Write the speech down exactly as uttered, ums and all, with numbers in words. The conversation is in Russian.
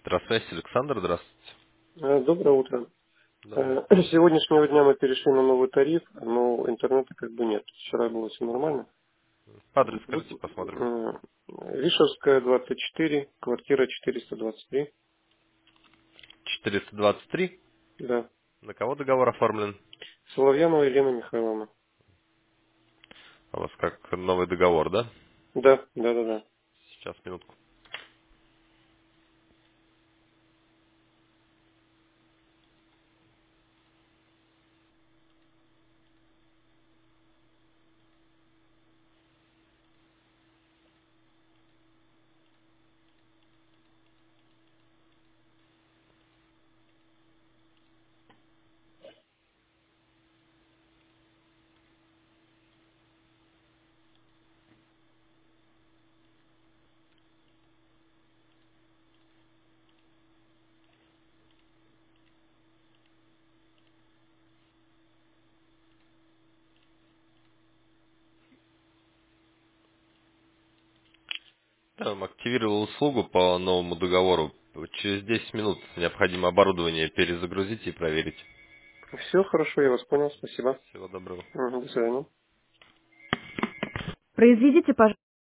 Здравствуйте, Александр, здравствуйте. Э, Доброе утро. Доброе. Э, С сегодняшнего дня мы перешли на новый тариф, но интернета как бы нет. Вчера было все нормально. Адрес Вот, скажите, посмотрим. э, Вишевская, двадцать четыре, квартира четыреста двадцать три. четыреста двадцать три. Да. На кого договор оформлен? Соловьянова Елена Михайловна. У вас как новый договор, да? Да, да, да, да. Сейчас, минутку. Да, он активировал услугу по новому договору. Вот через десять минут необходимо оборудование перезагрузить и проверить. Все хорошо, я вас понял, спасибо. Всего доброго. Мгм, до свидания. Произведите, пожалуйста.